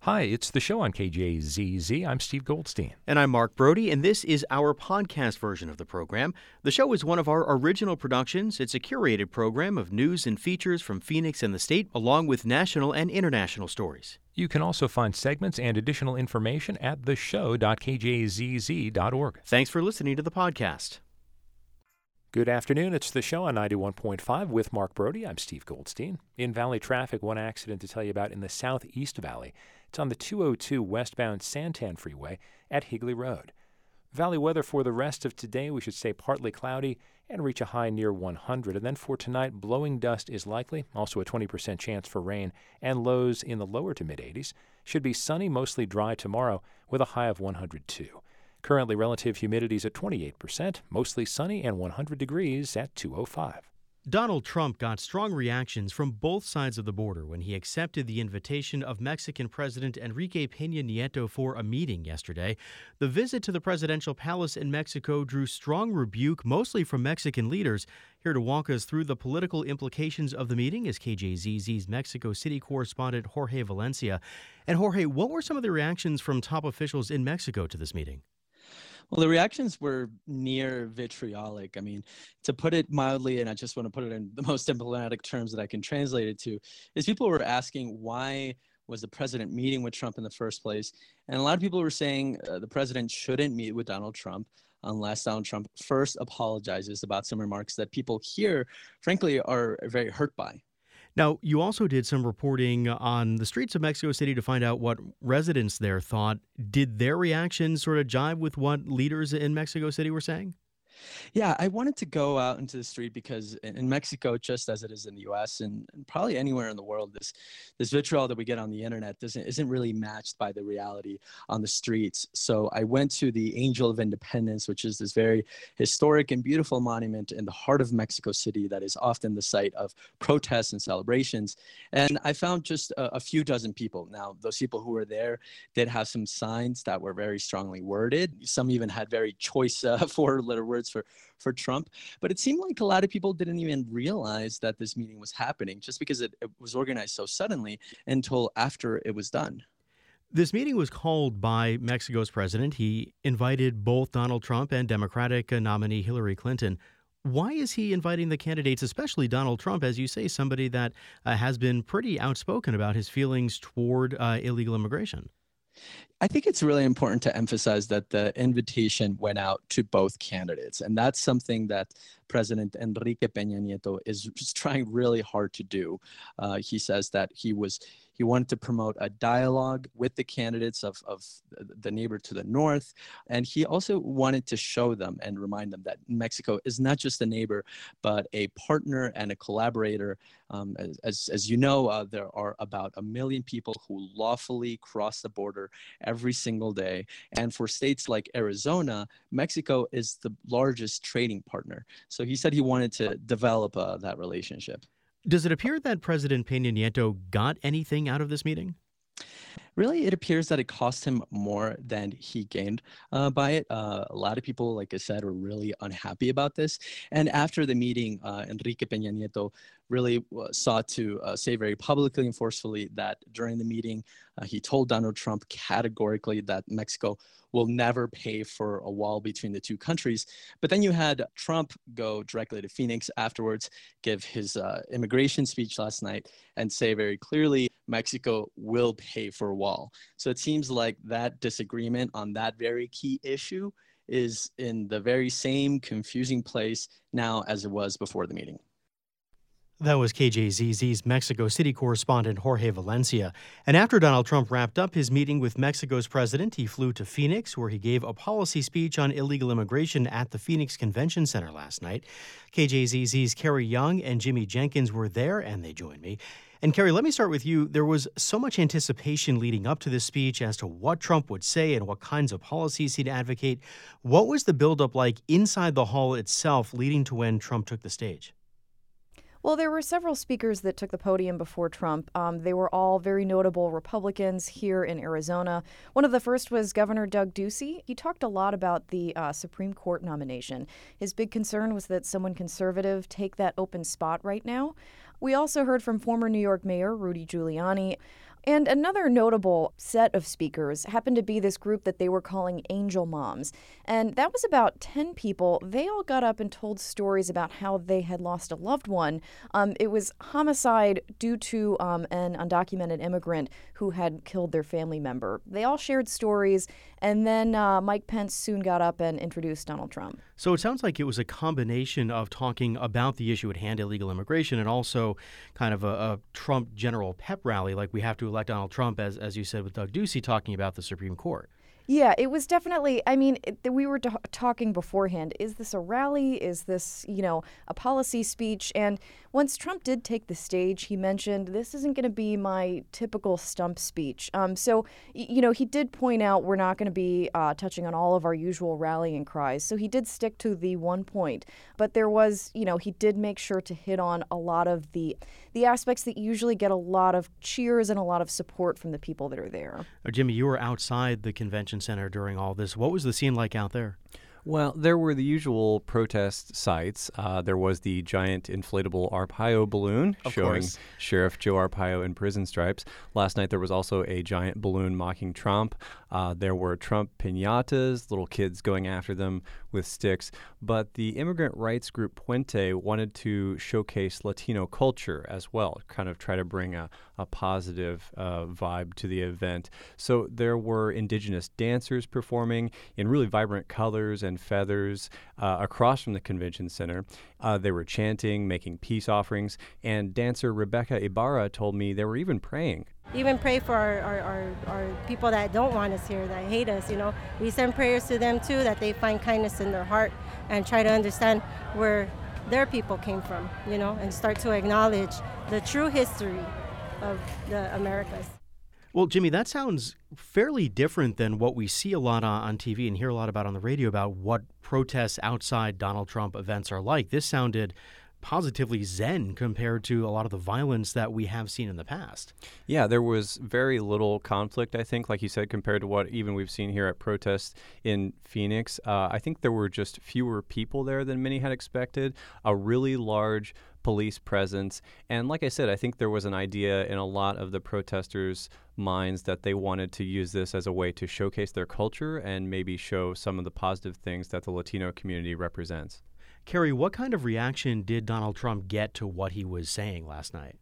Hi, it's the show on KJZZ. I'm Steve Goldstein. And I'm Mark Brody, and this is our podcast version of the program. The show is one of our original productions. It's a curated program of news and features from Phoenix and the state, along with national and international stories. You can also find segments and additional information at theshow.kjzz.org. Thanks for listening to the podcast. Good afternoon. It's the show on 91.5 with Mark Brody. I'm Steve Goldstein. In Valley traffic, one accident to tell you about in the Southeast Valley. It's on the 202 westbound Santan Freeway at Higley Road. Valley weather for the rest of today, we should stay partly cloudy and reach a high near 100. And then for tonight, blowing dust is likely, also a 20% chance for rain, and lows in the lower to mid-80s. Should be sunny, mostly dry tomorrow with a high of 102. Currently, relative humidity is at 28%, mostly sunny and 100 degrees at 205. Donald Trump got strong reactions from both sides of the border when he accepted the invitation of Mexican President Enrique Peña Nieto for a meeting yesterday. The visit to the presidential palace in Mexico drew strong rebuke, mostly from Mexican leaders. Here to walk us through the political implications of the meeting is KJZZ's Mexico City correspondent Jorge Valencia. And Jorge, what were some of the reactions from top officials in Mexico to this meeting? Well, the reactions were near vitriolic. I mean, to put it mildly, and I just want to put it in the most diplomatic terms that I can translate it to, is people were asking why was the president meeting with Trump in the first place? And a lot of people were saying the president shouldn't meet with Donald Trump unless Donald Trump first apologizes about some remarks that people here, frankly, are very hurt by. Now, you also did some reporting on the streets of Mexico City to find out what residents there thought. Did their reactions sort of jive with what leaders in Mexico City were saying? Yeah, I wanted to go out into the street because in Mexico, just as it is in the U.S. and probably anywhere in the world, this vitriol that we get on the internet isn't really matched by the reality on the streets. So I went to the Angel of Independence, which is this very historic and beautiful monument in the heart of Mexico City that is often the site of protests and celebrations. And I found just a few dozen people. Now, those people who were there did have some signs that were very strongly worded. Some even had very choice four-letter words for Trump. But it seemed like a lot of people didn't even realize that this meeting was happening just because it was organized so suddenly until after it was done. This meeting was called by Mexico's president. He invited both Donald Trump and Democratic nominee Hillary Clinton. Why is he inviting the candidates, especially Donald Trump, as you say, somebody that has been pretty outspoken about his feelings toward illegal immigration? I think it's really important to emphasize that the invitation went out to both candidates. And that's something that President Enrique Peña Nieto is just trying really hard to do. He says that he wanted to promote a dialogue with the candidates of the neighbor to the north. And he also wanted to show them and remind them that Mexico is not just a neighbor, but a partner and a collaborator. As you know, there are about 1 million people who lawfully cross the border every single day. And for states like Arizona, Mexico is the largest trading partner. So he said he wanted to develop that relationship. Does it appear that President Peña Nieto got anything out of this meeting? Really, it appears that it cost him more than he gained by it. A lot of people, like I said, were really unhappy about this. And after the meeting, Enrique Peña Nieto really sought to say very publicly and forcefully that during the meeting, he told Donald Trump categorically that Mexico will never pay for a wall between the two countries. But then you had Trump go directly to Phoenix afterwards, give his immigration speech last night, and say very clearly, Mexico will pay for a wall. So it seems like that disagreement on that very key issue is in the very same confusing place now as it was before the meeting. That was KJZZ's Mexico City correspondent Jorge Valencia. And after Donald Trump wrapped up his meeting with Mexico's president, he flew to Phoenix, where he gave a policy speech on illegal immigration at the Phoenix Convention Center last night. KJZZ's Carrie Young and Jimmy Jenkins were there, and they joined me. And Carrie, let me start with you. There was so much anticipation leading up to this speech as to what Trump would say and what kinds of policies he'd advocate. What was the buildup like inside the hall itself leading to when Trump took the stage? Well, there were several speakers that took the podium before Trump. They were all very notable Republicans here in Arizona. One of the first was Governor Doug Ducey. He talked a lot about the Supreme Court nomination. His big concern was that someone conservative take that open spot right now. We also heard from former New York Mayor Rudy Giuliani. And another notable set of speakers happened to be this group that they were calling Angel Moms. And that was about 10 people. They all got up and told stories about how they had lost a loved one. It was homicide due to an undocumented immigrant who had killed their family member. They all shared stories, and then Mike Pence soon got up and introduced Donald Trump. So it sounds like it was a combination of talking about the issue at hand, illegal immigration, and also kind of a Trump general pep rally, like we have to elect Donald Trump, as you said with Doug Ducey, talking about the Supreme Court. Yeah, it was definitely, we were talking beforehand. Is this a rally? Is this, a policy speech? And once Trump did take the stage, he mentioned, this isn't going to be my typical stump speech. He did point out we're not going to be touching on all of our usual rallying cries. So he did stick to the one point. But there was, he did make sure to hit on a lot of the aspects that usually get a lot of cheers and a lot of support from the people that are there. Jimmy, you were outside the convention center during all this. What was the scene like out there? Well, there were the usual protest sites. There was the giant inflatable Arpaio balloon showing Sheriff Joe Arpaio in prison stripes. Last night there was also a giant balloon mocking Trump. There were Trump piñatas, little kids going after them with sticks. But the immigrant rights group Puente wanted to showcase Latino culture as well, kind of try to bring a positive vibe to the event. So there were indigenous dancers performing in really vibrant colors and feathers across from the convention center. They were chanting, making peace offerings, and dancer Rebecca Ibarra told me they were even praying. Even pray for our people that don't want us here, that hate us, We send prayers to them too, that they find kindness in their heart and try to understand where their people came from, and start to acknowledge the true history of the Americas. Well, Jimmy, that sounds fairly different than what we see a lot on TV and hear a lot about on the radio about what protests outside Donald Trump events are like. This sounded positively zen compared to a lot of the violence that we have seen in the past. Yeah, there was very little conflict, I think, like you said, compared to what even we've seen here at protests in Phoenix. I think there were just fewer people there than many had expected, a really large police presence. And like I said, I think there was an idea in a lot of the protesters' minds that they wanted to use this as a way to showcase their culture and maybe show some of the positive things that the Latino community represents. Carrie, what kind of reaction did Donald Trump get to what he was saying last night?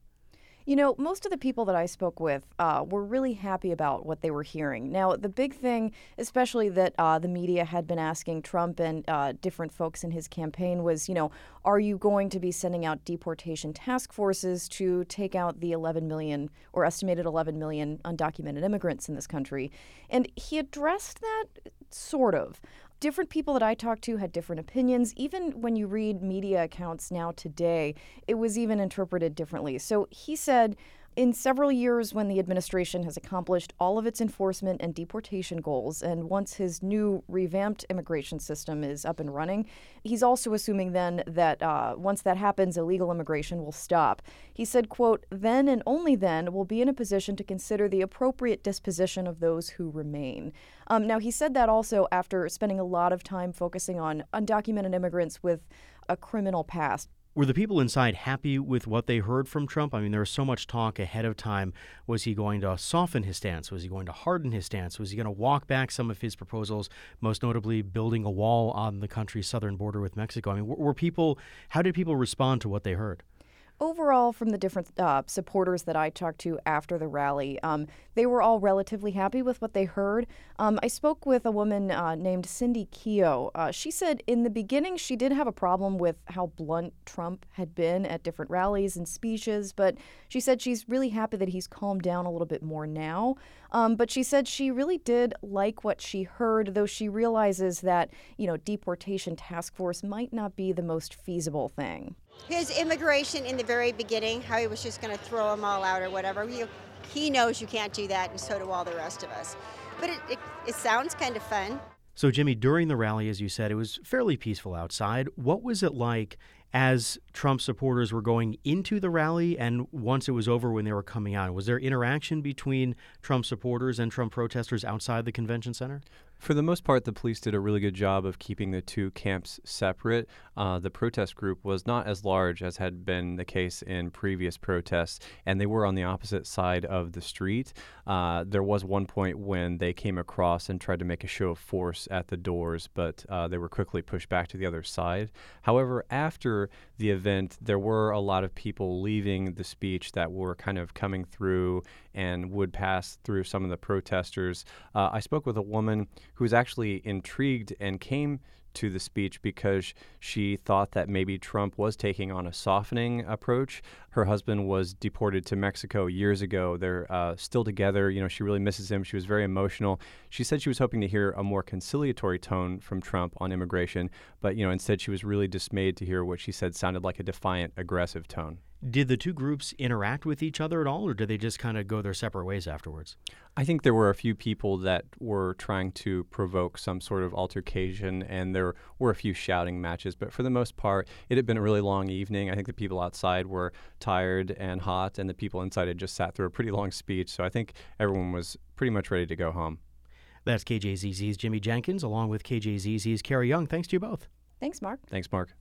Most of the people that I spoke with were really happy about what they were hearing. Now, the big thing, especially that the media had been asking Trump and different folks in his campaign was, are you going to be sending out deportation task forces to take out the 11 million or estimated 11 million undocumented immigrants in this country? And he addressed that sort of. Different people that I talked to had different opinions. Even when you read media accounts now today, it was even interpreted differently. So he said, in several years when the administration has accomplished all of its enforcement and deportation goals, and once his new revamped immigration system is up and running, he's also assuming then that once that happens, illegal immigration will stop. He said, quote, then and only then we'll be in a position to consider the appropriate disposition of those who remain. Now, he said that also after spending a lot of time focusing on undocumented immigrants with a criminal past. Were the people inside happy with what they heard from Trump? I mean, there was so much talk ahead of time. Was he going to soften his stance? Was he going to harden his stance? Was he going to walk back some of his proposals, most notably building a wall on the country's southern border with Mexico? I mean, how did people respond to what they heard? Overall, from the different supporters that I talked to after the rally, they were all relatively happy with what they heard. I spoke with a woman named Cindy Keogh. She said in the beginning she did have a problem with how blunt Trump had been at different rallies and speeches, but she said she's really happy that he's calmed down a little bit more now. But she said she really did like what she heard, though she realizes that, deportation task force might not be the most feasible thing. His immigration in the very beginning, how he was just going to throw them all out or whatever, he knows you can't do that, and so do all the rest of us. But it sounds kind of fun. So, Jimmy, during the rally, as you said, it was fairly peaceful outside. What was it like as Trump supporters were going into the rally and once it was over when they were coming out? Was there interaction between Trump supporters and Trump protesters outside the convention center? For the most part, the police did a really good job of keeping the two camps separate. The protest group was not as large as had been the case in previous protests, and they were on the opposite side of the street. There was one point when they came across and tried to make a show of force at the doors, but they were quickly pushed back to the other side. However, after the event, there were a lot of people leaving the speech that were kind of coming through and would pass through some of the protesters. I spoke with a woman who was actually intrigued and came to the speech because she thought that maybe Trump was taking on a softening approach. Her husband was deported to Mexico years ago. They're still together. You know, she really misses him. She was very emotional. She said she was hoping to hear a more conciliatory tone from Trump on immigration, but, you know, instead she was really dismayed to hear what she said sounded like a defiant, aggressive tone. Did the two groups interact with each other at all, or did they just kind of go their separate ways afterwards? I think there were a few people that were trying to provoke some sort of altercation, and there were a few shouting matches. But for the most part, it had been a really long evening. I think the people outside were tired and hot, and the people inside had just sat through a pretty long speech. So I think everyone was pretty much ready to go home. That's KJZZ's Jimmy Jenkins, along with KJZZ's Carrie Young. Thanks to you both. Thanks, Mark. Thanks, Mark.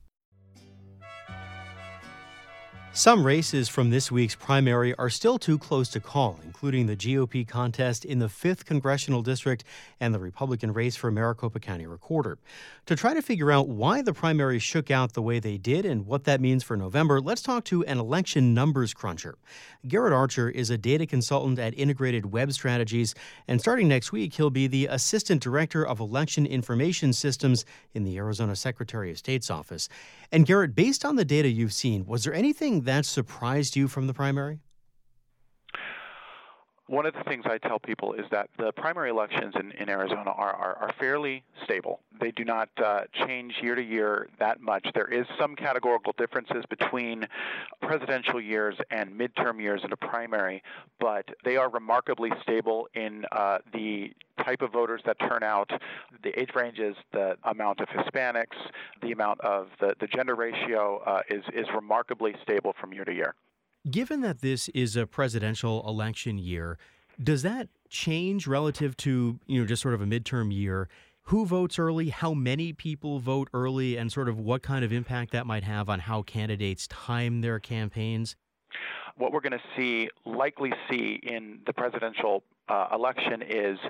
Some races from this week's primary are still too close to call, including the GOP contest in the 5th Congressional District and the Republican race for Maricopa County Recorder. To try to figure out why the primaries shook out the way they did and what that means for November, let's talk to an election numbers cruncher. Garrett Archer is a data consultant at Integrated Web Strategies, and starting next week, he'll be the Assistant Director of Election Information Systems in the Arizona Secretary of State's office. And Garrett, based on the data you've seen, was there anything that surprised you from the primary? One of the things I tell people is that the primary elections in Arizona are fairly stable. They do not change year to year that much. There is some categorical differences between presidential years and midterm years in a primary, but they are remarkably stable in the type of voters that turn out, the age ranges, the amount of Hispanics, the amount of the gender ratio is remarkably stable from year to year. Given that this is a presidential election year, does that change relative to, just sort of a midterm year? Who votes early, how many people vote early, and sort of what kind of impact that might have on how candidates time their campaigns? What we're going to likely see in the presidential election is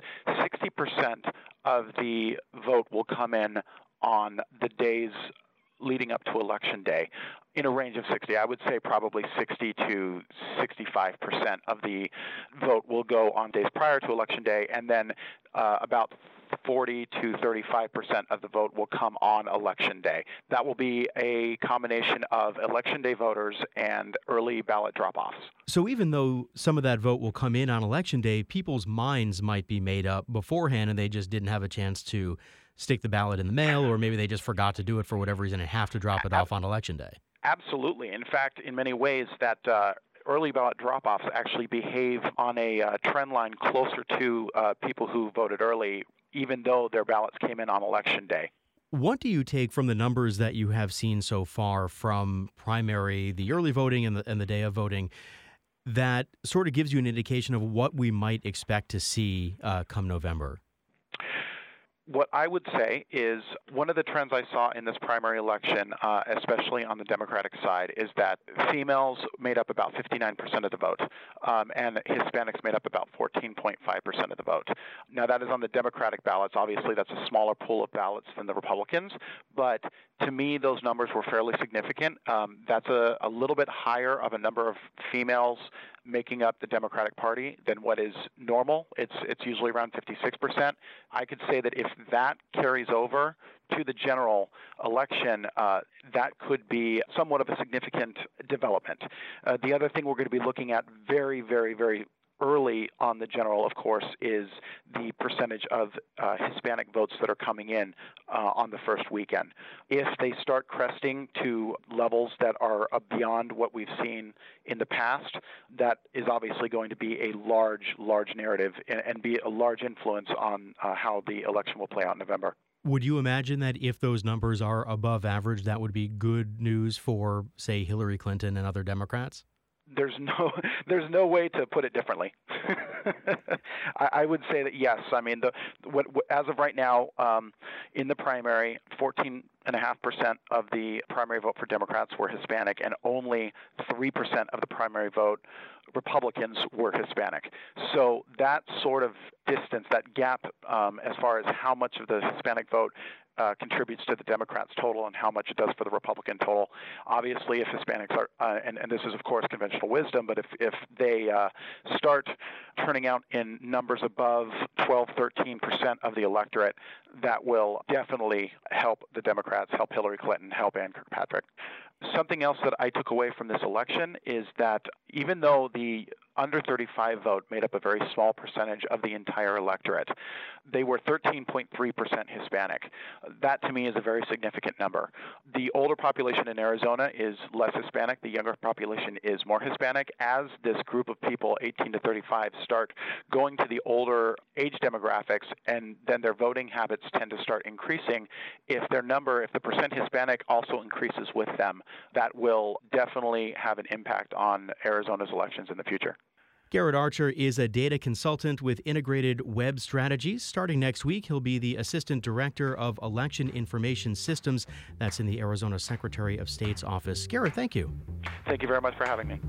60% of the vote will come in on the days leading up to Election Day, in a range of 60. I would say probably 60 to 65% of the vote will go on days prior to Election Day, and then about 40 to 35% of the vote will come on Election Day. That will be a combination of Election Day voters and early ballot drop-offs. So even though some of that vote will come in on Election Day, people's minds might be made up beforehand and they just didn't have a chance to stick the ballot in the mail, or maybe they just forgot to do it for whatever reason and have to drop it off on Election Day. Absolutely. In fact, in many ways, that early ballot drop-offs actually behave on a trend line closer to people who voted early, even though their ballots came in on Election Day. What do you take from the numbers that you have seen so far from primary, the early voting and the day of voting, that sort of gives you an indication of what we might expect to see come November? What I would say is one of the trends I saw in this primary election, especially on the Democratic side, is that females made up about 59% of the vote, and Hispanics made up about 14.5% of the vote. Now, that is on the Democratic ballots. Obviously, that's a smaller pool of ballots than the Republicans, but to me, those numbers were fairly significant. That's a little bit higher of a number of females making up the Democratic Party than what is normal. It's usually around 56%. I could say that if that carries over to the general election, that could be somewhat of a significant development. The other thing we're going to be looking at very, very, very early on the general, of course, is the percentage of Hispanic votes that are coming in on the first weekend. If they start cresting to levels that are beyond what we've seen in the past, that is obviously going to be a large narrative and be a large influence on how the election will play out in November. Would you imagine that if those numbers are above average, that would be good news for, say, Hillary Clinton and other Democrats? there's no way to put it differently. I would say that yes. I mean, as of right now, in the primary, 14.5% of the primary vote for Democrats were Hispanic, and only 3% of the primary vote Republicans were Hispanic. So that sort of distance, that gap, as far as how much of the Hispanic vote contributes to the Democrats' total and how much it does for the Republican total. Obviously, if Hispanics are, and this is, of course, conventional wisdom, but if they start turning out in numbers above 12, 13% of the electorate, that will definitely help the Democrats, help Hillary Clinton, help Ann Kirkpatrick. Something else that I took away from this election is that even though the under 35 vote made up a very small percentage of the entire electorate, they were 13.3% Hispanic. That, to me, is a very significant number. The older population in Arizona is less Hispanic. The younger population is more Hispanic. As this group of people, 18 to 35, start going to the older age demographics, and then their voting habits tend to start increasing, if the percent Hispanic also increases with them, that will definitely have an impact on Arizona's elections in the future. Garrett Archer is a data consultant with Integrated Web Strategies. Starting next week, he'll be the Assistant Director of Election Information Systems. That's in the Arizona Secretary of State's office. Garrett, thank you. Thank you very much for having me.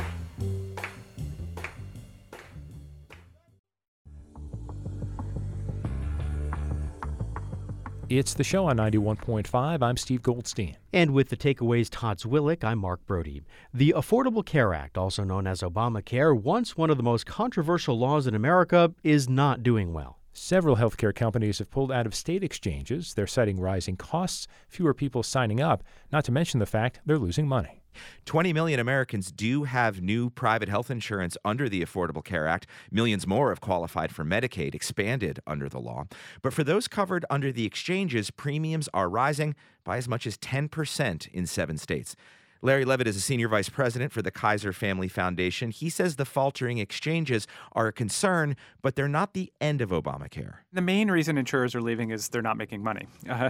It's the show on 91.5. I'm Steve Goldstein. And with the takeaways, Todd Zwillich, I'm Mark Brody. The Affordable Care Act, also known as Obamacare, once one of the most controversial laws in America, is not doing well. Several healthcare companies have pulled out of state exchanges. They're citing rising costs, fewer people signing up, not to mention the fact they're losing money. 20 million Americans do have new private health insurance under the Affordable Care Act. Millions more have qualified for Medicaid, expanded under the law. But for those covered under the exchanges, premiums are rising by as much as 10% in 7 states. Larry Levitt is a senior vice president for the Kaiser Family Foundation. He says the faltering exchanges are a concern, but they're not the end of Obamacare. The main reason insurers are leaving is they're not making money.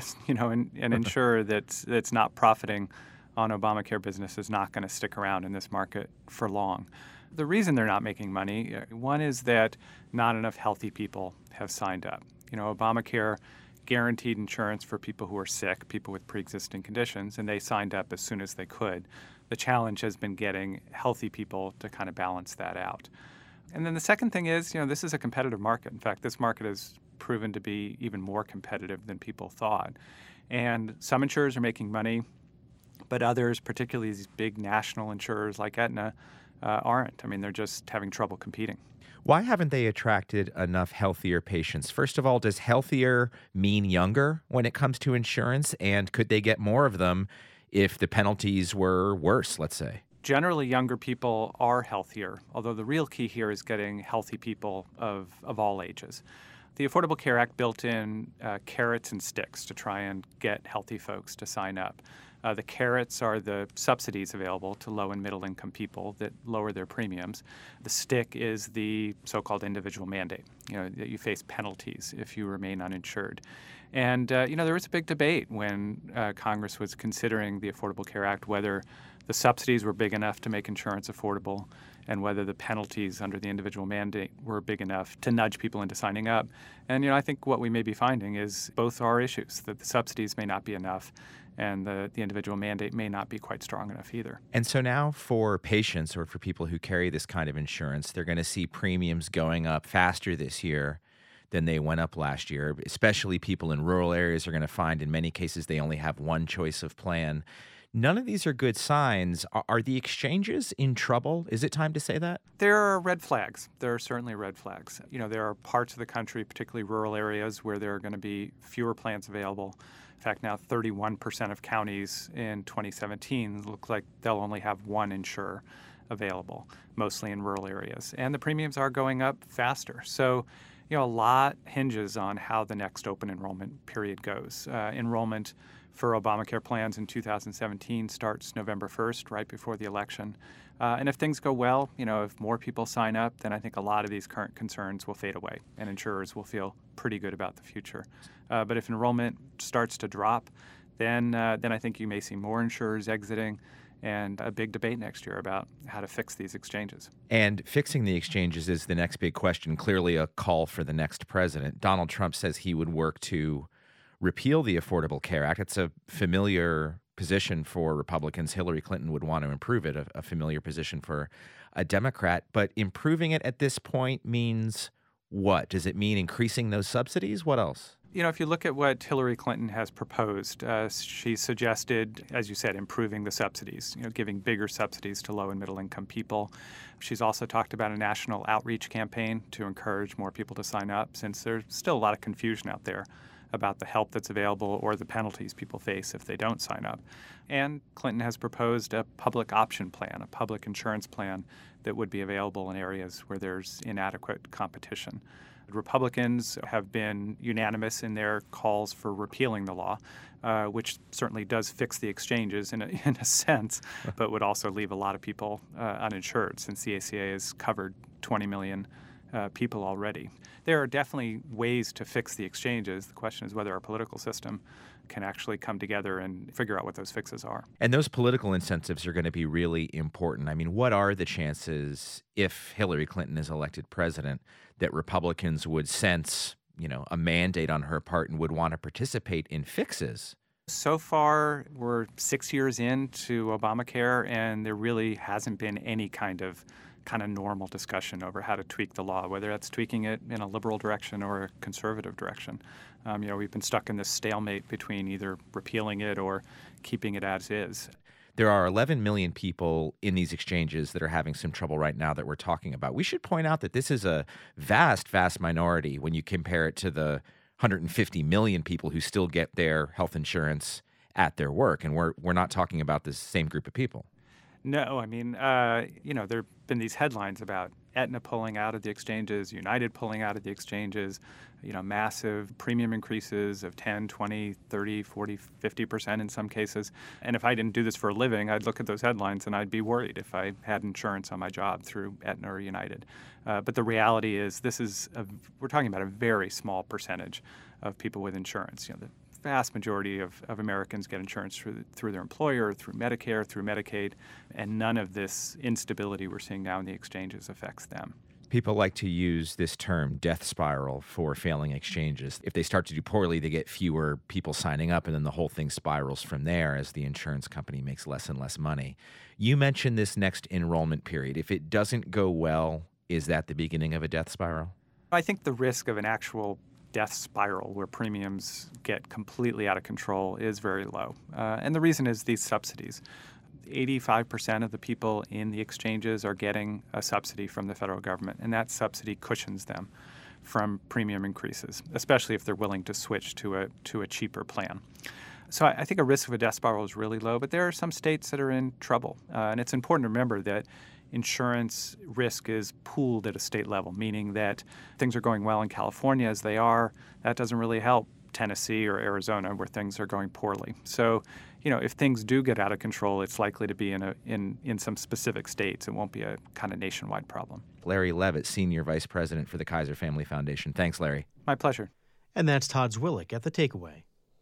An insurer that's not profiting on Obamacare business is not going to stick around in this market for long. The reason they're not making money, one is that not enough healthy people have signed up. Obamacare guaranteed insurance for people who are sick, people with pre-existing conditions, and they signed up as soon as they could. The challenge has been getting healthy people to kind of balance that out. And then the second thing is, this is a competitive market. In fact, this market has proven to be even more competitive than people thought. And some insurers are making money, but others, particularly these big national insurers like Aetna, aren't. They're just having trouble competing. Why haven't they attracted enough healthier patients? First of all, does healthier mean younger when it comes to insurance? And could they get more of them if the penalties were worse, let's say? Generally, younger people are healthier, although the real key here is getting healthy people of all ages. The Affordable Care Act built in carrots and sticks to try and get healthy folks to sign up. The carrots are the subsidies available to low and middle income people that lower their premiums. The stick is the so-called individual mandate, that you face penalties if you remain uninsured. And, there was a big debate when Congress was considering the Affordable Care Act, whether the subsidies were big enough to make insurance affordable and whether the penalties under the individual mandate were big enough to nudge people into signing up. And, I think what we may be finding is both are issues, that the subsidies may not be enough and the individual mandate may not be quite strong enough either. And so now for patients or for people who carry this kind of insurance, they're going to see premiums going up faster this year than they went up last year. Especially people in rural areas are going to find in many cases they only have one choice of plan. None of these are good signs. Are the exchanges in trouble? Is it time to say that? There are red flags. There are certainly red flags. There are parts of the country, particularly rural areas, where there are going to be fewer plans available. In fact, now 31% of counties in 2017 look like they'll only have one insurer available, mostly in rural areas. And the premiums are going up faster. So, a lot hinges on how the next open enrollment period goes. Enrollment for Obamacare plans in 2017 starts November 1st, right before the election. And if things go well, if more people sign up, then I think a lot of these current concerns will fade away and insurers will feel pretty good about the future. But if enrollment starts to drop, then I think you may see more insurers exiting and a big debate next year about how to fix these exchanges. And fixing the exchanges is the next big question, clearly a call for the next president. Donald Trump says he would work to repeal the Affordable Care Act. It's a familiar position for Republicans. Hillary Clinton would want to improve it, a familiar position for a Democrat. But improving it at this point means what? Does it mean increasing those subsidies? What else? You know, if you look at what Hillary Clinton has proposed, she suggested, as you said, improving the subsidies, giving bigger subsidies to low and middle income people. She's also talked about a national outreach campaign to encourage more people to sign up, since there's still a lot of confusion out there about the help that's available or the penalties people face if they don't sign up. And Clinton has proposed a public option plan, a public insurance plan that would be available in areas where there's inadequate competition. Republicans have been unanimous in their calls for repealing the law, which certainly does fix the exchanges in a sense, but would also leave a lot of people uninsured, since the ACA has covered 20 million people already. There are definitely ways to fix the exchanges. The question is whether our political system can actually come together and figure out what those fixes are. And those political incentives are going to be really important. I mean, what are the chances, if Hillary Clinton is elected president, that Republicans would sense, a mandate on her part and would want to participate in fixes? So far, we're 6 years into Obamacare, and there really hasn't been any kind of normal discussion over how to tweak the law, whether that's tweaking it in a liberal direction or a conservative direction. We've been stuck in this stalemate between either repealing it or keeping it as is. There are 11 million people in these exchanges that are having some trouble right now that we're talking about. We should point out that this is a vast, vast minority when you compare it to the 150 million people who still get their health insurance at their work. And we're not talking about the same group of people. No, I mean, there have been these headlines about Aetna pulling out of the exchanges, United pulling out of the exchanges, massive premium increases of 10, 20, 30, 40, 50% in some cases. And if I didn't do this for a living, I'd look at those headlines and I'd be worried if I had insurance on my job through Aetna or United. But the reality is we're talking about a very small percentage of people with insurance. The vast majority of Americans get insurance through their employer, through Medicare, through Medicaid, and none of this instability we're seeing now in the exchanges affects them. People like to use this term, death spiral, for failing exchanges. If they start to do poorly, they get fewer people signing up, and then the whole thing spirals from there as the insurance company makes less and less money. You mentioned this next enrollment period. If it doesn't go well, is that the beginning of a death spiral? I think the risk of an actual death spiral where premiums get completely out of control is very low. And the reason is these subsidies. 85% of the people in the exchanges are getting a subsidy from the federal government, and that subsidy cushions them from premium increases, especially if they're willing to switch to a cheaper plan. So I think a risk of a death spiral is really low, but there are some states that are in trouble. And it's important to remember that insurance risk is pooled at a state level, meaning that things are going well in California as they are. That doesn't really help Tennessee or Arizona where things are going poorly. So, if things do get out of control, it's likely to be in some specific states. It won't be a kind of nationwide problem. Larry Levitt, Senior Vice President for the Kaiser Family Foundation. Thanks, Larry. My pleasure. And that's Todd Zwillich at The Takeaway.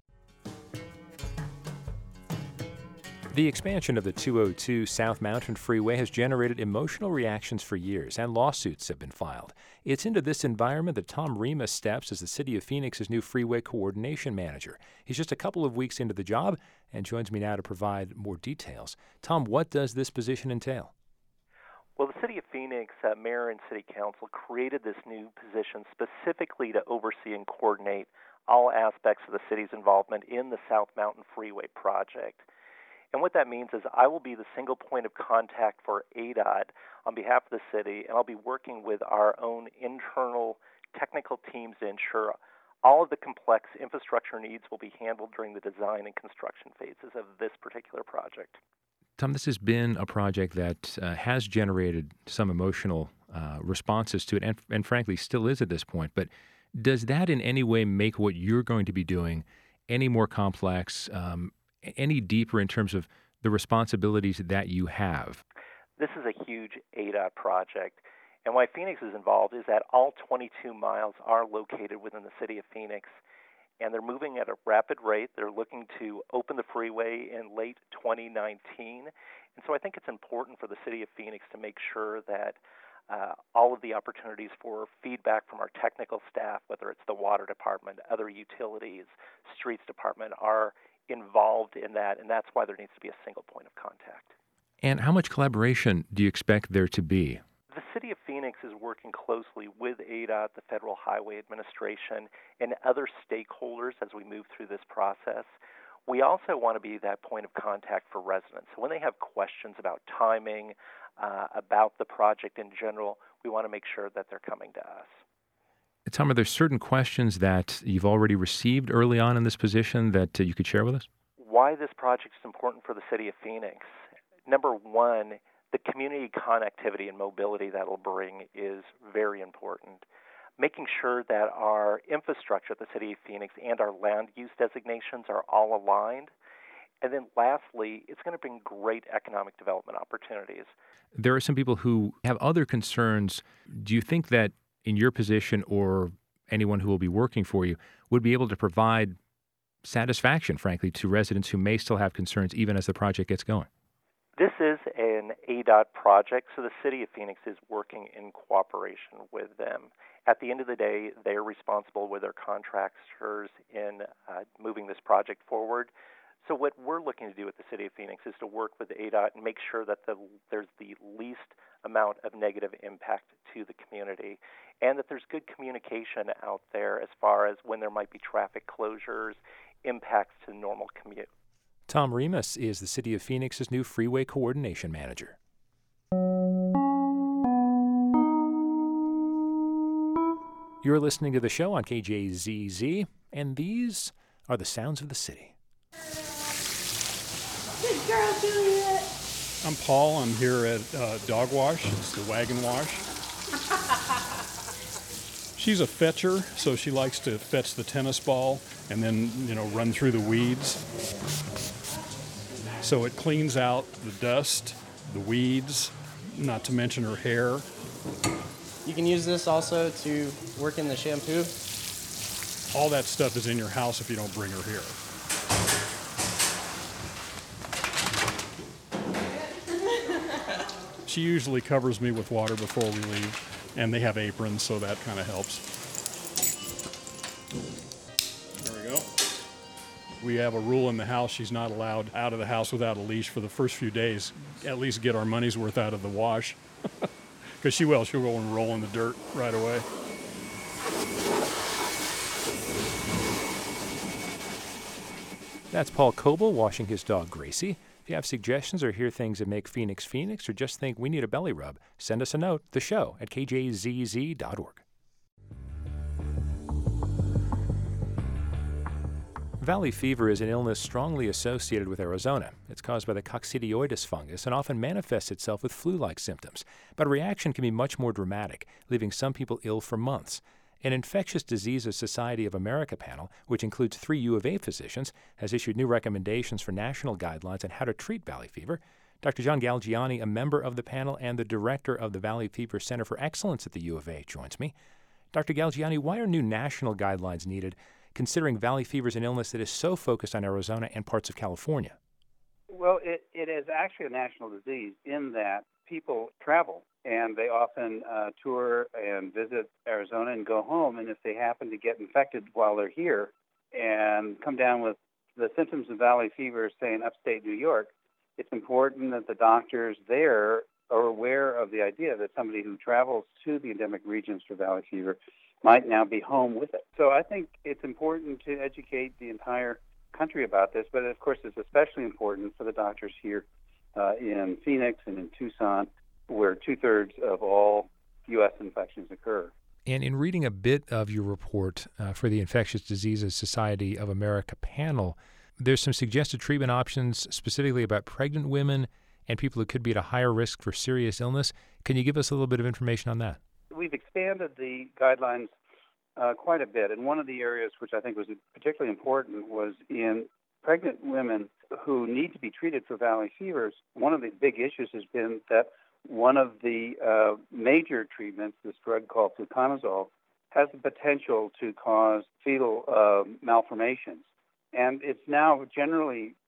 The expansion of the 202 South Mountain Freeway has generated emotional reactions for years, and lawsuits have been filed. It's into this environment that Tom Remus steps as the City of Phoenix's new freeway coordination manager. He's just a couple of weeks into the job and joins me now to provide more details. Tom, what does this position entail? Well, the City of Phoenix, Mayor and City Council created this new position specifically to oversee and coordinate all aspects of the city's involvement in the South Mountain Freeway project. And what that means is I will be the single point of contact for ADOT on behalf of the city, and I'll be working with our own internal technical teams to ensure all of the complex infrastructure needs will be handled during the design and construction phases of this particular project. Tom, this has been a project that has generated some emotional responses to it, and frankly still is at this point. But does that in any way make what you're going to be doing any more complex, any deeper in terms of the responsibilities that you have? This is a huge ADOT project, and why Phoenix is involved is that all 22 miles are located within the city of Phoenix, and they're moving at a rapid rate. They're looking to open the freeway in late 2019, And so I think it's important for the city of Phoenix to make sure that all of the opportunities for feedback from our technical staff, whether it's the water department, other utilities, streets department, are involved in that, and that's why there needs to be a single point of contact. And how much collaboration do you expect there to be? The City of Phoenix is working closely with ADOT, the Federal Highway Administration, and other stakeholders as we move through this process. We also want to be that point of contact for residents. So when they have questions about timing, about the project in general, we want to make sure that they're coming to us. Tom, are there certain questions that you've already received early on in this position that you could share with us? Why this project is important for the City of Phoenix. Number one, the community connectivity and mobility that will bring is very important. Making sure that our infrastructure at the City of Phoenix and our land use designations are all aligned. And then lastly, it's going to bring great economic development opportunities. There are some people who have other concerns. Do you think that in your position or anyone who will be working for you would be able to provide satisfaction, frankly, to residents who may still have concerns even as the project gets going? This is an ADOT project, so the City of Phoenix is working in cooperation with them. At the end of the day, they're responsible with their contractors in moving this project forward. So what we're looking to do with the City of Phoenix is to work with ADOT and make sure that there's the least amount of negative impact to the community, and that there's good communication out there as far as when there might be traffic closures, impacts to normal commute. Tom Remus is the City of Phoenix's new Freeway Coordination Manager. You're listening to the show on KJZZ, and these are the sounds of the city. Good girl, Juliet. I'm Paul. I'm here at Dog Wash. It's the Wagon Wash. She's a fetcher, so she likes to fetch the tennis ball and then, run through the weeds. So it cleans out the dust, the weeds, not to mention her hair. You can use this also to work in the shampoo. All that stuff is in your house if you don't bring her here. She usually covers me with water before we leave, and they have aprons, so that kind of helps. There we go. We have a rule in the house, she's not allowed out of the house without a leash for the first few days, at least get our money's worth out of the wash. Because she'll go and roll in the dirt right away. That's Paul Coble washing his dog Gracie. If you have suggestions or hear things that make Phoenix Phoenix, or just think we need a belly rub, send us a note, the show at kjzz.org. Valley fever is an illness strongly associated with Arizona. It's caused by the coccidioides fungus and often manifests itself with flu-like symptoms. But a reaction can be much more dramatic, leaving some people ill for months. An Infectious Diseases Society of America panel, which includes 3 U of A physicians, has issued new recommendations for national guidelines on how to treat valley fever. Dr. John Galgiani, a member of the panel and the director of the Valley Fever Center for Excellence at the U of A, joins me. Dr. Galgiani, why are new national guidelines needed, considering valley fever is an illness that is so focused on Arizona and parts of California? Well, it is actually a national disease in that people travel and they often tour and visit Arizona and go home. And if they happen to get infected while they're here and come down with the symptoms of valley fever, say in upstate New York, it's important that the doctors there are aware of the idea that somebody who travels to the endemic regions for valley fever might now be home with it. So I think it's important to educate the entire country about this, but of course it's especially important for the doctors here in Phoenix and in Tucson, where 2/3 of all U.S. infections occur. And in reading a bit of your report for the Infectious Diseases Society of America panel, there's some suggested treatment options specifically about pregnant women and people who could be at a higher risk for serious illness. Can you give us a little bit of information on that? We've expanded the guidelines quite a bit, and one of the areas which I think was particularly important was in pregnant women who need to be treated for valley fevers. One of the big issues has been that one of the major treatments, this drug called fluconazole, has the potential to cause fetal malformations. And it's now generally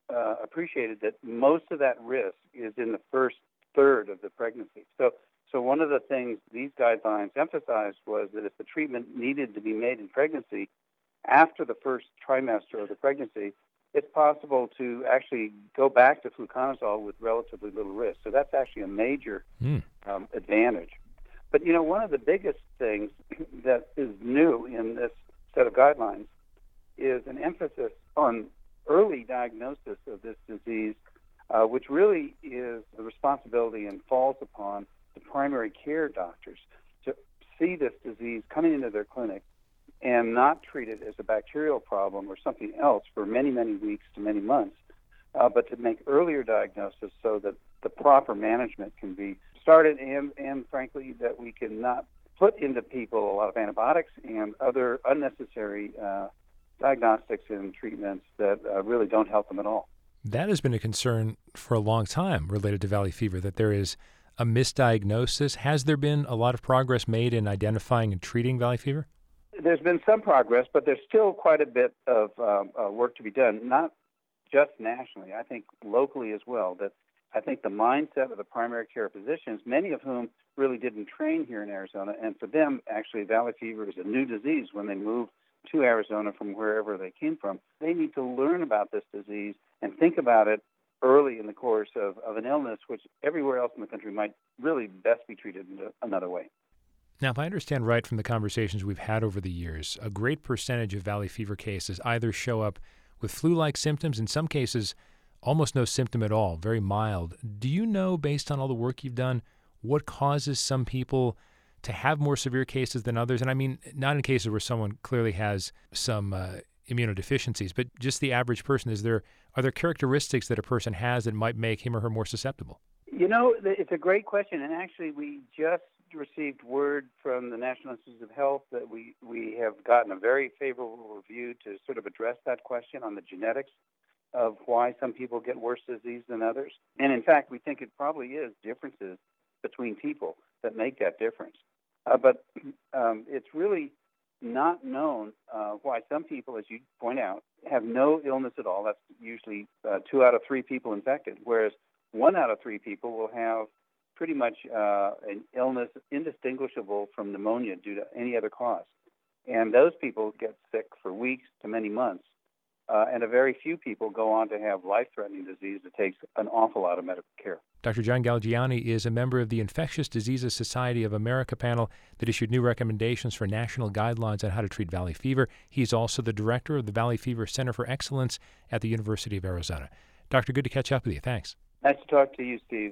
appreciated that most of that risk is in the first third of the pregnancy. So one of the things these guidelines emphasized was that if the treatment needed to be made in pregnancy after the first trimester of the pregnancy, it's possible to actually go back to fluconazole with relatively little risk. So that's actually a major advantage. But, one of the biggest things that is new in this set of guidelines is an emphasis on early diagnosis of this disease, which really is the responsibility and falls upon the primary care doctors to see this disease coming into their clinic and not treat it as a bacterial problem or something else for many, many weeks to many months, but to make earlier diagnosis so that the proper management can be started and frankly, that we can not put into people a lot of antibiotics and other unnecessary diagnostics and treatments that really don't help them at all. That has been a concern for a long time related to valley fever, that there is a misdiagnosis. Has there been a lot of progress made in identifying and treating valley fever? There's been some progress, but there's still quite a bit of work to be done, not just nationally, I think locally as well. That I think the mindset of the primary care physicians, many of whom really didn't train here in Arizona, and for them, actually, valley fever is a new disease when they move to Arizona from wherever they came from. They need to learn about this disease and think about it early in the course of an illness, which everywhere else in the country might really best be treated in another way. Now, if I understand right from the conversations we've had over the years, a great percentage of valley fever cases either show up with flu-like symptoms, in some cases almost no symptom at all, very mild. Do you know, based on all the work you've done, what causes some people to have more severe cases than others? And I mean, not in cases where someone clearly has some immunodeficiencies, but just the average person. Are there characteristics that a person has that might make him or her more susceptible? It's a great question, and actually we just received word from the National Institutes of Health that we have gotten a very favorable review to sort of address that question on the genetics of why some people get worse disease than others. And in fact, we think it probably is differences between people that make that difference. But it's really not known why some people, as you point out, have no illness at all. That's usually 2 out of 3 people infected, whereas 1 out of 3 people will have pretty much an illness indistinguishable from pneumonia due to any other cause. And those people get sick for weeks to many months. And a very few people go on to have life-threatening disease that takes an awful lot of medical care. Dr. John Galgiani is a member of the Infectious Diseases Society of America panel that issued new recommendations for national guidelines on how to treat valley fever. He's also the director of the Valley Fever Center for Excellence at the University of Arizona. Doctor, good to catch up with you. Thanks. Nice to talk to you, Steve.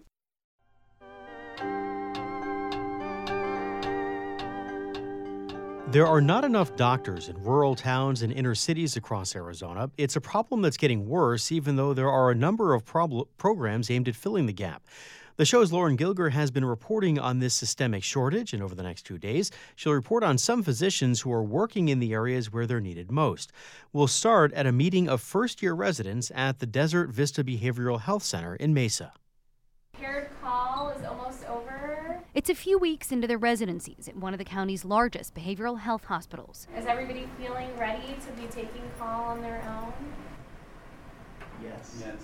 There are not enough doctors in rural towns and inner cities across Arizona. It's a problem that's getting worse, even though there are a number of programs aimed at filling the gap. The show's Lauren Gilger has been reporting on this systemic shortage, and over the next 2 days, she'll report on some physicians who are working in the areas where they're needed most. We'll start at a meeting of first-year residents at the Desert Vista Behavioral Health Center in Mesa. Paired call is almost over. It's a few weeks into their residencies at one of the county's largest behavioral health hospitals. Is everybody feeling ready to be taking call on their own? Yes.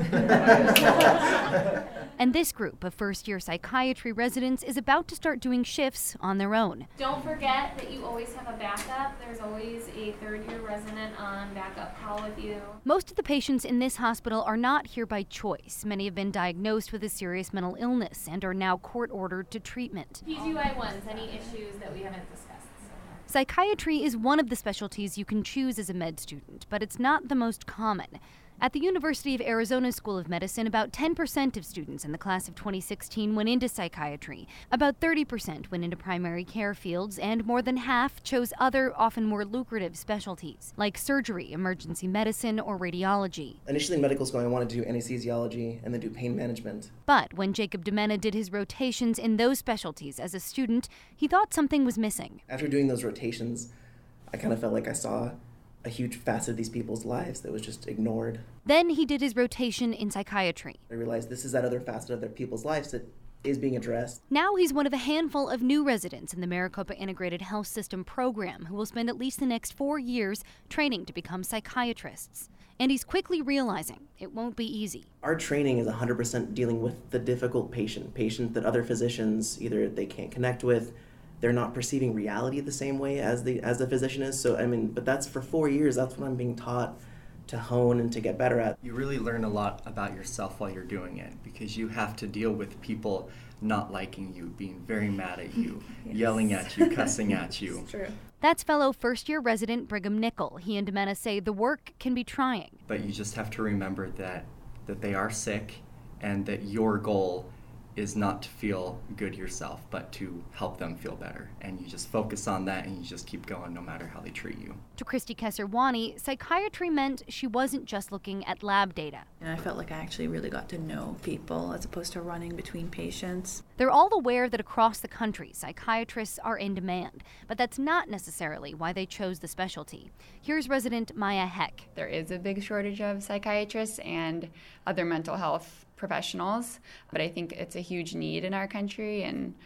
And this group of first-year psychiatry residents is about to start doing shifts on their own. Don't forget that you always have a backup. There's always a third-year resident on backup call with you. Most of the patients in this hospital are not here by choice. Many have been diagnosed with a serious mental illness and are now court-ordered to treatment. PGY1s, any issues that we haven't discussed? Psychiatry is one of the specialties you can choose as a med student, but it's not the most common. At the University of Arizona School of Medicine, about 10% of students in the class of 2016 went into psychiatry. About 30% went into primary care fields, and more than half chose other, often more lucrative specialties, like surgery, emergency medicine, or radiology. Initially in medical school, I wanted to do anesthesiology and then do pain management. But when Jacob Demena did his rotations in those specialties as a student, he thought something was missing. After doing those rotations, I kind of felt like I saw a huge facet of these people's lives that was just ignored. Then he did his rotation in psychiatry. I realized this is that other facet of their people's lives that is being addressed. Now he's one of a handful of new residents in the Maricopa Integrated Health System program who will spend at least the next 4 years training to become psychiatrists. And he's quickly realizing it won't be easy. Our training is 100% dealing with the difficult patient that other physicians either they can't connect with, they're not perceiving reality the same way as the physician is. So, but that's for 4 years, that's what I'm being taught to hone and to get better at. You really learn a lot about yourself while you're doing it, because you have to deal with people not liking you, being very mad at you, yes. Yelling at you, cussing at you. It's true. That's fellow first-year resident Brigham Nickel. He and Dimena say the work can be trying. But you just have to remember that they are sick, and that your goal is not to feel good yourself, but to help them feel better. And you just focus on that, and you just keep going no matter how they treat you. To Christy Kesser-Wani, psychiatry meant she wasn't just looking at lab data. And I felt like I actually really got to know people as opposed to running between patients. They're all aware that across the country, psychiatrists are in demand, but that's not necessarily why they chose the specialty. Here's resident Maya Heck. There is a big shortage of psychiatrists and other mental health professionals, but I think it's a huge need in our country, and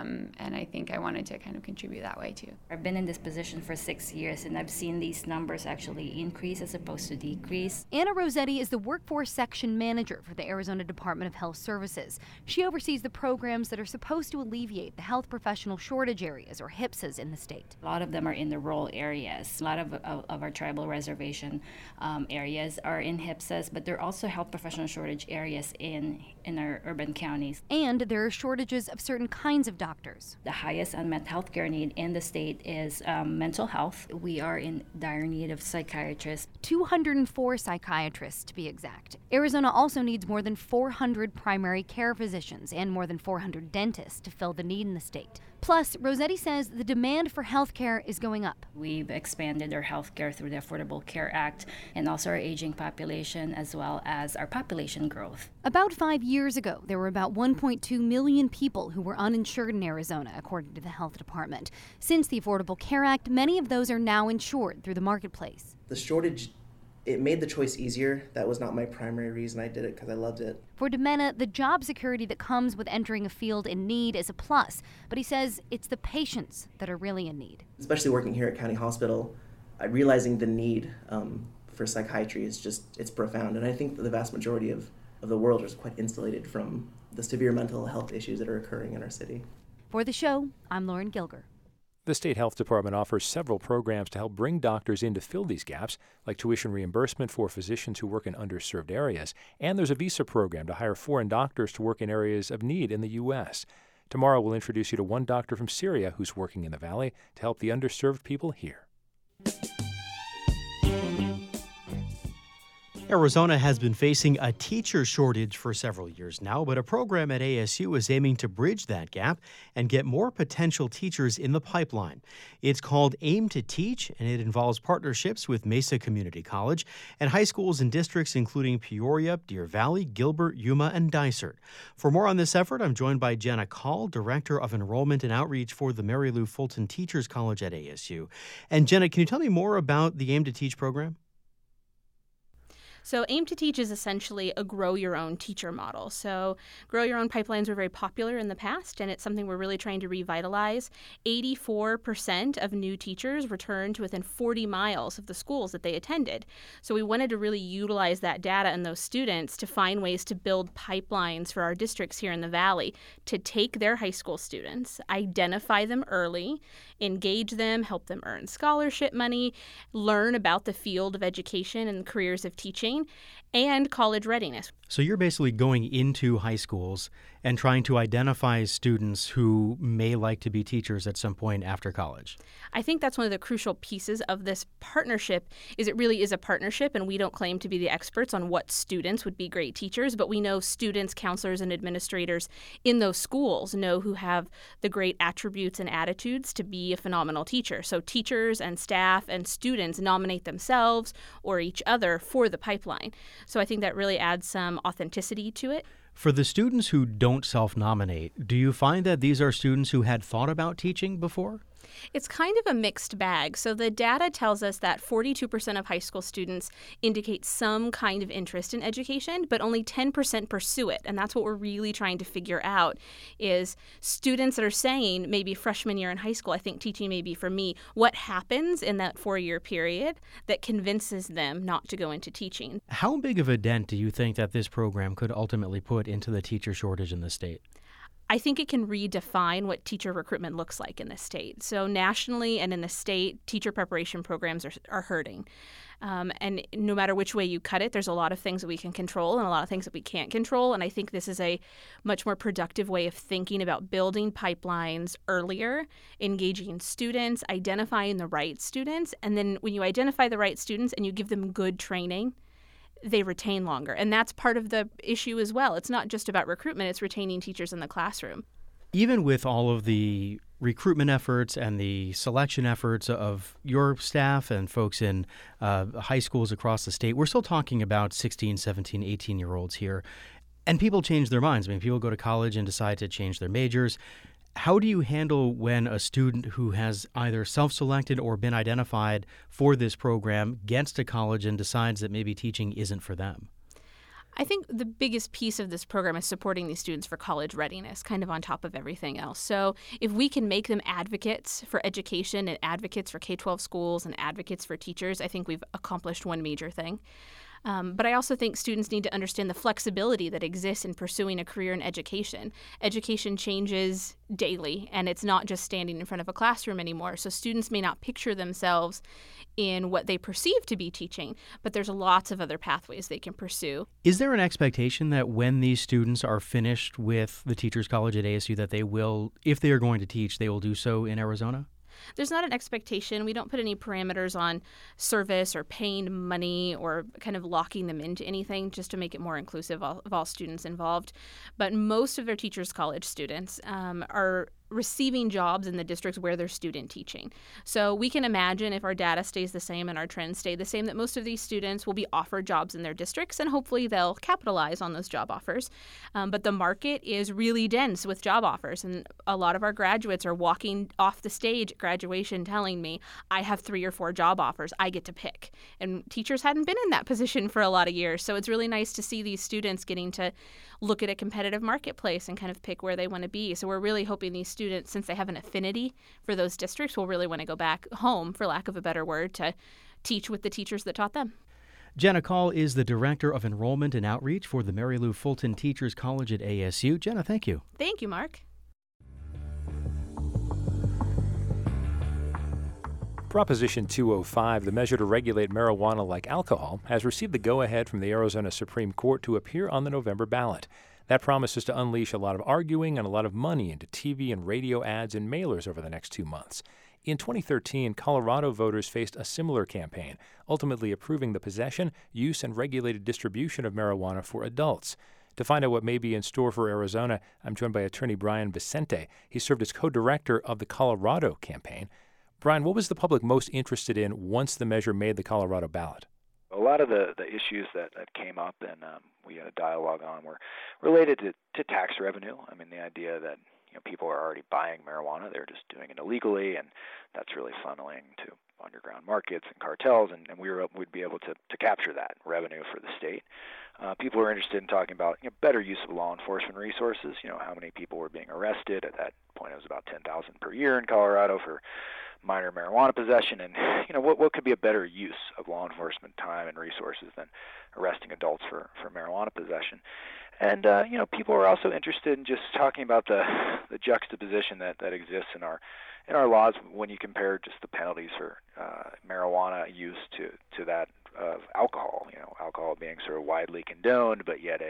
I think I wanted to kind of contribute that way too. I've been in this position for 6 years, and I've seen these numbers actually increase as opposed to decrease. Anna Rossetti is the workforce section manager for the Arizona Department of Health Services. She oversees the programs that are supposed to alleviate the health professional shortage areas, or HPSAs, in the state. A lot of them are in the rural areas. A lot of our tribal reservation areas are in HPSAs, but there are also health professional shortage areas in our urban counties. And there are shortages of certain kinds of doctors. The highest unmet healthcare need in the state is mental health. We are in dire need of psychiatrists. 204 psychiatrists, to be exact. Arizona also needs more than 400 primary care physicians and more than 400 dentists to fill the need in the state. Plus, Rossetti says the demand for health care is going up. We've expanded our health care through the Affordable Care Act, and also our aging population, as well as our population growth. About 5 years ago, there were about 1.2 million people who were uninsured in Arizona, according to the health department. Since the Affordable Care Act, many of those are now insured through the marketplace. The shortage, it made the choice easier. That was not my primary reason. I did it because I loved it. For Dimena, the job security that comes with entering a field in need is a plus, but he says it's the patients that are really in need. Especially working here at County Hospital, realizing the need for psychiatry is it's profound. And I think that the vast majority of the world is quite insulated from the severe mental health issues that are occurring in our city. For the show, I'm Lauren Gilger. The State Health Department offers several programs to help bring doctors in to fill these gaps, like tuition reimbursement for physicians who work in underserved areas. And there's a visa program to hire foreign doctors to work in areas of need in the U.S. Tomorrow, we'll introduce you to one doctor from Syria who's working in the Valley to help the underserved people here. Arizona has been facing a teacher shortage for several years now, but a program at ASU is aiming to bridge that gap and get more potential teachers in the pipeline. It's called Aim to Teach, and it involves partnerships with Mesa Community College and high schools in districts including Peoria, Deer Valley, Gilbert, Yuma, and Dysart. For more on this effort, I'm joined by Jenna Call, Director of Enrollment and Outreach for the Mary Lou Fulton Teachers College at ASU. And Jenna, can you tell me more about the Aim to Teach program? So Aim to Teach is essentially a grow your own teacher model. So grow your own pipelines were very popular in the past, and it's something we're really trying to revitalize. 84% of new teachers returned to within 40 miles of the schools that they attended. So we wanted to really utilize that data and those students to find ways to build pipelines for our districts here in the Valley to take their high school students, identify them early, engage them, help them earn scholarship money, learn about the field of education and careers of teaching, and college readiness. So you're basically going into high schools and trying to identify students who may like to be teachers at some point after college. I think that's one of the crucial pieces of this partnership is it really is a partnership, and we don't claim to be the experts on what students would be great teachers, but we know students, counselors, and administrators in those schools know who have the great attributes and attitudes to be a phenomenal teacher. So teachers and staff and students nominate themselves or each other for the pipeline. So I think that really adds some authenticity to it. For the students who don't self-nominate, do you find that these are students who had thought about teaching before? It's kind of a mixed bag. So the data tells us that 42% of high school students indicate some kind of interest in education, but only 10% pursue it. And that's what we're really trying to figure out is students that are saying maybe freshman year in high school, I think teaching may be for me, what happens in that 4-year period that convinces them not to go into teaching. How big of a dent do you think that this program could ultimately put into the teacher shortage in the state? I think it can redefine what teacher recruitment looks like in the state. So nationally and in the state, teacher preparation programs are hurting. And no matter which way you cut it, there's a lot of things that we can control and a lot of things that we can't control. And I think this is a much more productive way of thinking about building pipelines earlier, engaging students, identifying the right students. And then when you identify the right students and you give them good training, they retain longer. And that's part of the issue as well. It's not just about recruitment, it's retaining teachers in the classroom. Even with all of the recruitment efforts and the selection efforts of your staff and folks in high schools across the state, we're still talking about 16, 17, 18-year-olds here. And people change their minds. I mean, people go to college and decide to change their majors. How do you handle when a student who has either self-selected or been identified for this program gets to college and decides that maybe teaching isn't for them? I think the biggest piece of this program is supporting these students for college readiness, kind of on top of everything else. So if we can make them advocates for education and advocates for K-12 schools and advocates for teachers, I think we've accomplished one major thing. But I also think students need to understand the flexibility that exists in pursuing a career in education. Education changes daily, and it's not just standing in front of a classroom anymore. So students may not picture themselves in what they perceive to be teaching, but there's lots of other pathways they can pursue. Is there an expectation that when these students are finished with the Teachers College at ASU that they will, if they are going to teach, they will do so in Arizona? There's not an expectation. We don't put any parameters on service or paying money or kind of locking them into anything just to make it more inclusive of all students involved. But most of their Teachers College students are receiving jobs in the districts where they're student teaching. So we can imagine if our data stays the same and our trends stay the same, that most of these students will be offered jobs in their districts, and hopefully they'll capitalize on those job offers. But the market is really dense with job offers, and a lot of our graduates are walking off the stage at graduation telling me, I have 3 or 4 job offers, I get to pick. And teachers hadn't been in that position for a lot of years, so it's really nice to see these students getting to look at a competitive marketplace and kind of pick where they want to be. So we're really hoping these students, since they have an affinity for those districts, will really want to go back home, for lack of a better word, to teach with the teachers that taught them. Jenna Call is the Director of Enrollment and Outreach for the Mary Lou Fulton Teachers College at ASU. Jenna, thank you. Thank you, Mark. Proposition 205, the measure to regulate marijuana like alcohol, has received the go-ahead from the Arizona Supreme Court to appear on the November ballot. That promises to unleash a lot of arguing and a lot of money into TV and radio ads and mailers over the next 2 months. In 2013, Colorado voters faced a similar campaign, ultimately approving the possession, use, and regulated distribution of marijuana for adults. To find out what may be in store for Arizona, I'm joined by attorney Brian Vicente. He served as co-director of the Colorado campaign. Brian, what was the public most interested in once the measure made the Colorado ballot? A lot of the issues that came up and we had a dialogue on were related to tax revenue. I mean, the idea that people are already buying marijuana, they're just doing it illegally, and that's really funneling to underground markets and cartels, and we'd be able to capture that revenue for the state. People were interested in talking about better use of law enforcement resources. How many people were being arrested. At that point, it was about 10,000 per year in Colorado for minor marijuana possession, and what could be a better use of law enforcement time and resources than arresting adults for marijuana possession. And people are also interested in just talking about the juxtaposition that exists in our laws when you compare just the penalties for marijuana use to that of alcohol. Alcohol being sort of widely condoned, but yet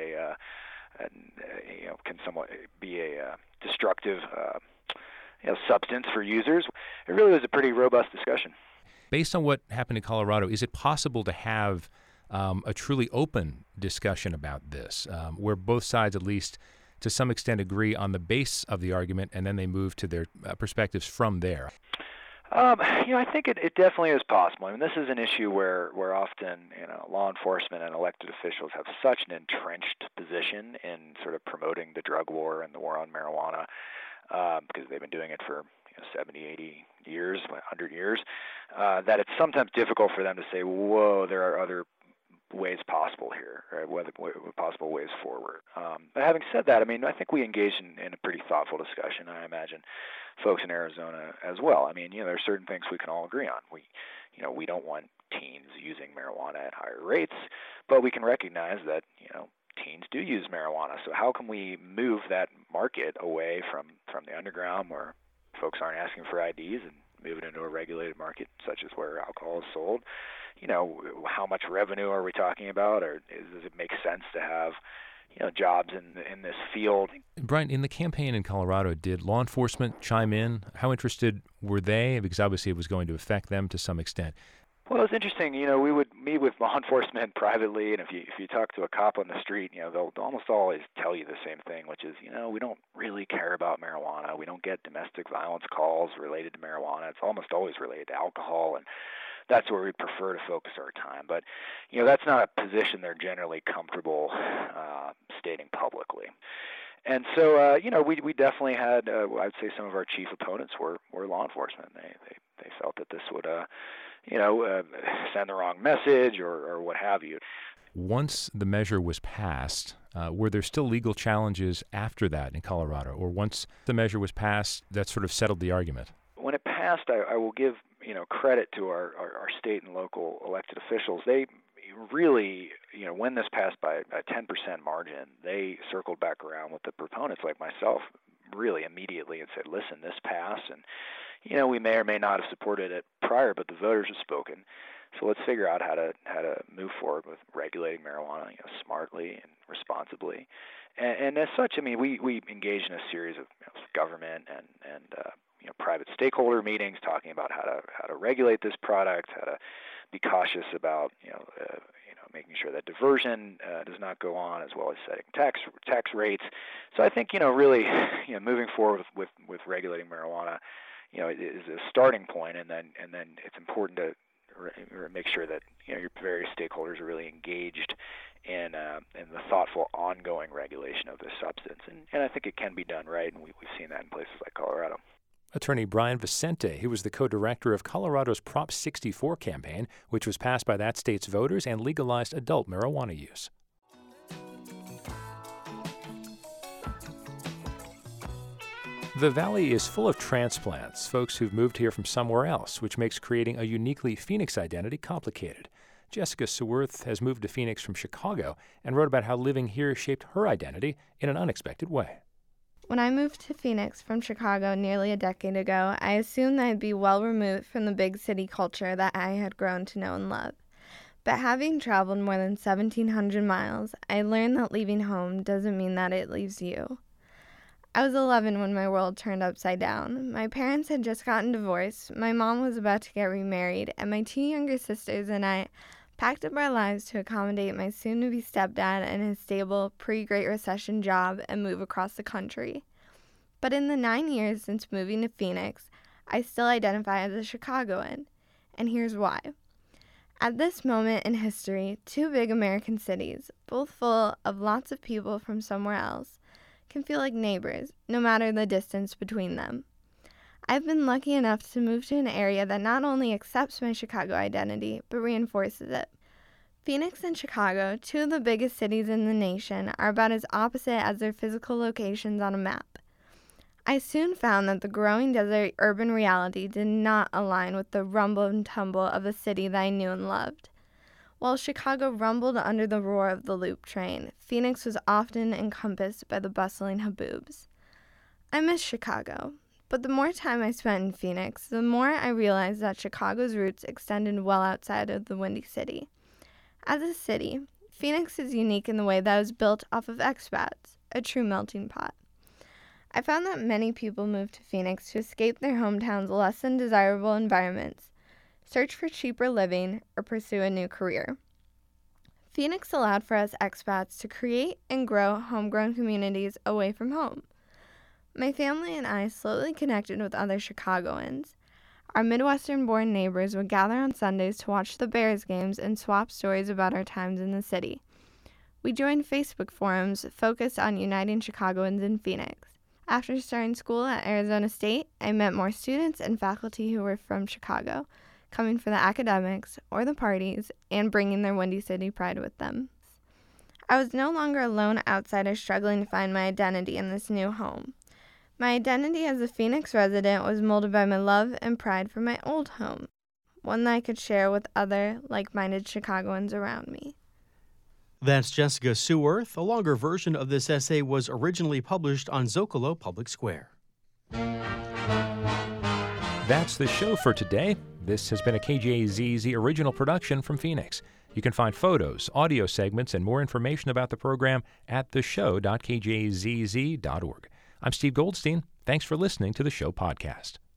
can somewhat be a destructive substance for users. It really was a pretty robust discussion. Based on what happened in Colorado, is it possible to have a truly open discussion about this, where both sides, at least to some extent, agree on the base of the argument, and then they move to their perspectives from there? I think it definitely is possible. I mean, this is an issue where often law enforcement and elected officials have such an entrenched position in sort of promoting the drug war and the war on marijuana, because they've been doing it for 70, 80 years, 100 years, that it's sometimes difficult for them to say, whoa, there are other ways possible here, right? Whether possible ways forward. But having said that, I mean, I think we engage in a pretty thoughtful discussion. I imagine folks in Arizona as well. I mean, there are certain things we can all agree on. We don't want teens using marijuana at higher rates, but we can recognize that, teens do use marijuana. So how can we move that market away from the underground where folks aren't asking for IDs and move it into a regulated market, such as where alcohol is sold? How much revenue are we talking about, or does it make sense to have, jobs in this field? Brian, in the campaign in Colorado, did law enforcement chime in? How interested were they? Because obviously it was going to affect them to some extent. Well, it's interesting. We would meet with law enforcement privately, and if you talk to a cop on the street, they'll almost always tell you the same thing, which is, we don't really care about marijuana. We don't get domestic violence calls related to marijuana. It's almost always related to alcohol, and that's where we prefer to focus our time. But, that's not a position they're generally comfortable stating publicly. And so, we definitely had, I'd say some of our chief opponents were law enforcement. They felt that this would, send the wrong message or what have you. Once the measure was passed, were there still legal challenges after that in Colorado? Or once the measure was passed, that sort of settled the argument? When it passed, I will give credit to our state and local elected officials. They really, when this passed by a 10% margin, they circled back around with the proponents like myself really immediately and said, listen, this passed, and we may or may not have supported it prior, but the voters have spoken. So let's figure out how to move forward with regulating marijuana, smartly and responsibly. And as such, I mean, we engage in a series of government and private stakeholder meetings talking about how to regulate this product, how to be cautious about making sure that diversion does not go on, as well as setting tax rates. So I think really moving forward with regulating marijuana is a starting point, and then it's important to make sure that your various stakeholders are really engaged in the thoughtful ongoing regulation of this substance, and I think it can be done right, and we've seen that in places like Colorado. Attorney Brian Vicente, who was the co-director of Colorado's Prop 64 campaign, which was passed by that state's voters and legalized adult marijuana use. The Valley is full of transplants, folks who've moved here from somewhere else, which makes creating a uniquely Phoenix identity complicated. Jessica Seworth has moved to Phoenix from Chicago and wrote about how living here shaped her identity in an unexpected way. When I moved to Phoenix from Chicago nearly a decade ago, I assumed I'd be well removed from the big city culture that I had grown to know and love. But having traveled more than 1,700 miles, I learned that leaving home doesn't mean that it leaves you. I was 11 when my world turned upside down. My parents had just gotten divorced, my mom was about to get remarried, and my 2 younger sisters and I packed up our lives to accommodate my soon-to-be stepdad and his stable pre-Great Recession job and move across the country. But in the 9 years since moving to Phoenix, I still identify as a Chicagoan, and here's why. At this moment in history, 2 big American cities, both full of lots of people from somewhere else, can feel like neighbors, no matter the distance between them. I've been lucky enough to move to an area that not only accepts my Chicago identity, but reinforces it. Phoenix and Chicago, 2 of the biggest cities in the nation, are about as opposite as their physical locations on a map. I soon found that the growing desert urban reality did not align with the rumble and tumble of a city that I knew and loved. While Chicago rumbled under the roar of the Loop train, Phoenix was often encompassed by the bustling haboobs. I miss Chicago, but the more time I spent in Phoenix, the more I realized that Chicago's roots extended well outside of the Windy City. As a city, Phoenix is unique in the way that it was built off of expats, a true melting pot. I found that many people move to Phoenix to escape their hometowns' less than desirable environments, search for cheaper living, or pursue a new career. Phoenix allowed for us expats to create and grow homegrown communities away from home. My family and I slowly connected with other Chicagoans. Our Midwestern-born neighbors would gather on Sundays to watch the Bears games and swap stories about our times in the city. We joined Facebook forums focused on uniting Chicagoans in Phoenix. After starting school at Arizona State, I met more students and faculty who were from Chicago, coming for the academics or the parties and bringing their Windy City pride with them. I was no longer a lone outsider struggling to find my identity in this new home. My identity as a Phoenix resident was molded by my love and pride for my old home, one that I could share with other like-minded Chicagoans around me. That's Jessica Seworth. A longer version of this essay was originally published on Zocalo Public Square. That's the show for today. This has been a KJZZ original production from Phoenix. You can find photos, audio segments, and more information about the program at theshow.kjzz.org. I'm Steve Goldstein. Thanks for listening to the show podcast.